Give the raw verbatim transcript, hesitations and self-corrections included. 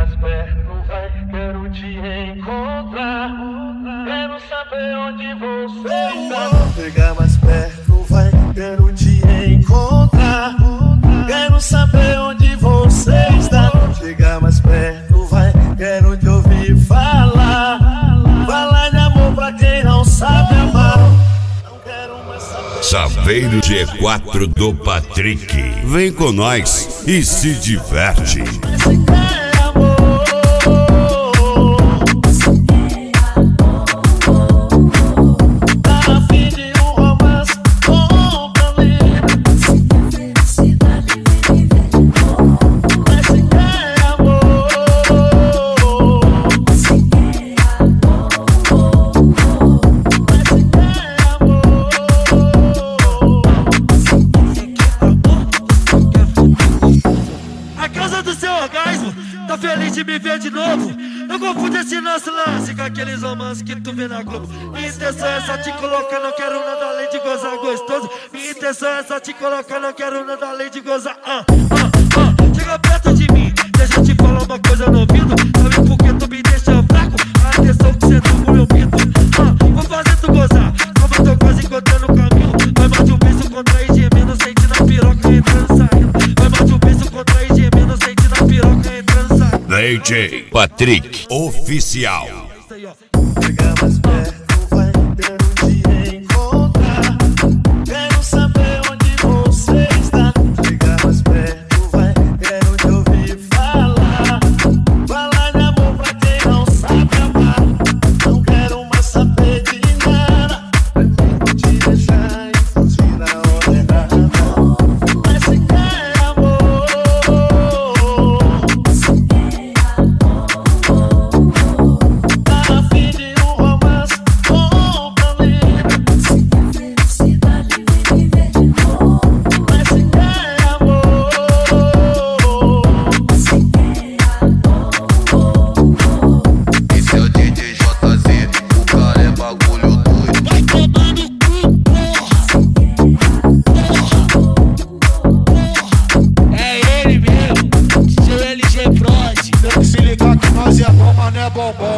mais perto, vai, quero te encontrar. Quero saber onde você está. Chega mais perto, vai, quero te encontrar. Quero saber onde você está. Chega mais perto, vai, quero te ouvir falar. Falar de amor pra quem não sabe amar. Não quero mais saber. Saveiro G quatro do Patrick. Vem com nós e se diverte. Tá feliz de me ver de novo? Não confunde esse nosso lance com aqueles romances que tu vê na Globo. Minha intenção é só te colocar, não quero nada além de gozar gostoso. Minha intenção é só te colocar, não quero nada além de gozar. Ah, ah, ah. Chega perto de mim, deixa eu te falar uma coisa no ouvido. Sabe por que tu me deixa fraco? A atenção que cê deu pro meu pito. Ah, vou fazer tu gozar, como eu tô quase encontrando o caminho. Vai mais de um beijo contrair gemendo, sente na piroca entrando e saindo. Vai mais de um beijo contrair gemendo, sente na piroca entrando e saindo. D J Patrick Oficial. Chega mais perto, vai, quero te encontrar. Quero saber onde você está. Chega mais perto, vai, quero te ouvir falar. Falar de amor pra quem não sabe amar. Não quero mais saber de nada. Prefiro te deixar e fugir na hora errada. Mas se quer amor, tá afim de um romance, bom pra mim. Felicidade vem viver de novo. Mas se quer amor, se quer amor. Esse é o D J J Z, o cara é bagulho doido. Vai tomar no cu, porra. É ele mesmo, seu L G Prod. Tem que se ligar que nós é bom, mas não é bombom.